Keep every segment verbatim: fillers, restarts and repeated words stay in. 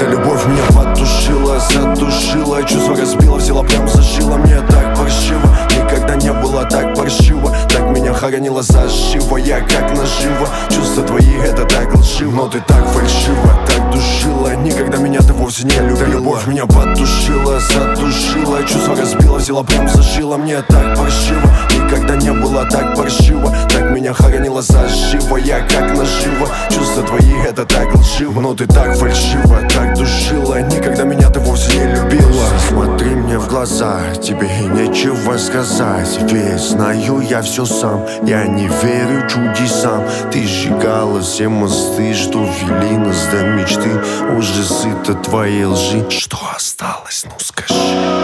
Эта любовь меня потушила, задушила, чувство разбила, взяла прям зажила. Мне так паршиво, никогда не было так паршиво. Так меня хоронила заживо, я как наживо. Чувства твои это так лживо, но ты так фальшиво, так душила. Никогда меня ты вовсе не любила. Эта любовь меня потушила, задушила, чувство разбила, взяла прям зажила. Мне так паршиво, никогда не было так паршиво. Так меня хоронила заживо, я как наживо. Чувства твои это так лживо, но ты так фальшиво, так душила. Никогда меня ты вовсе не любила. Смотри мне в глаза, тебе и нечего сказать. Ведь знаю я все сам, я не верю чудесам. Ты сжигала все мосты, что вели нас до мечты. Уже сыто твоей лжи. Что осталось, ну скажи.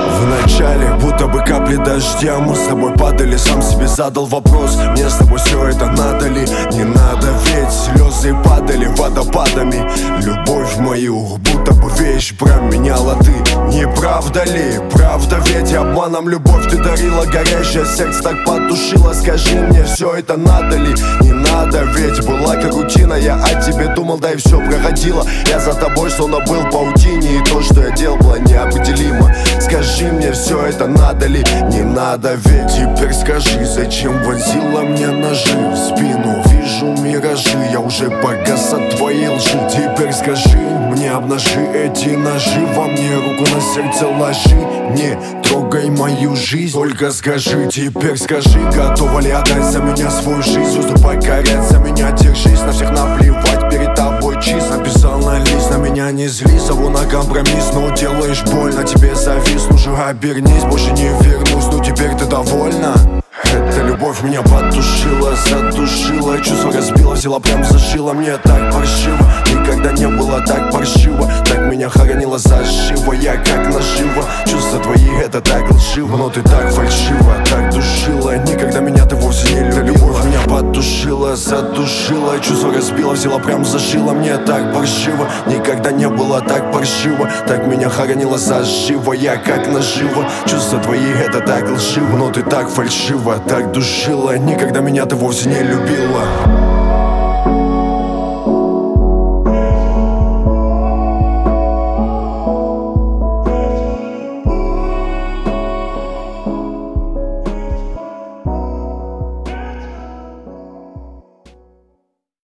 Вначале будто бы капли дождя мы с тобой падали. Сам себе задал вопрос, мне с тобой все это надо ли? Не надо, ведь слезы падали водопадами. Любовь мою будто бы вещь променяла ты. Не правда ли? Правда, ведь обманом любовь ты дарила. Горящее сердце так потушила. Скажи мне, все это надо ли? Не надо, ведь была как рутина. Я о тебе думал, да и все проходило. Я за тобой словно был в паутине, и то, что я делал, было неопределимо. Скажи мне, все это надо ли? Не надо, ведь теперь скажи, зачем вонзила мне ножи в спину? Вижу миражи, я уже погас от твоей лжи. Теперь скажи мне, обнажи эти ножи во мне, руку на сердце ложи. Не трогай мою жизнь, только скажи, теперь скажи, готова ли отдать за меня свою жизнь? Уступай, корять за меня, держись, на всех наплевать, перед тобой чист. Написал на лист, на меня не злись, зову на компромисс, но делаешь больно, тебе завис. Уже обернись, больше не вернусь, ну теперь ты довольна? Эта любовь меня потушила, задушила, чувство разбила, взяла прям зашила. Мне так паршиво, никогда не было так паршиво. Так меня хоронила заживо, я как наживо. Чувства твои это так лживо, но ты так фальшиво, так душила. Никогда меня ты вовсе не любила. Эта любовь меня потушила, задушила, чувство разбила, взяла прям зашила. Мне так паршиво, никогда не было так паршиво. Так меня хоронила заживо, я как наживо. Чувства твои это так лживо, но ты так фальшиво, так душила. Никогда меня ты вовсе не любила.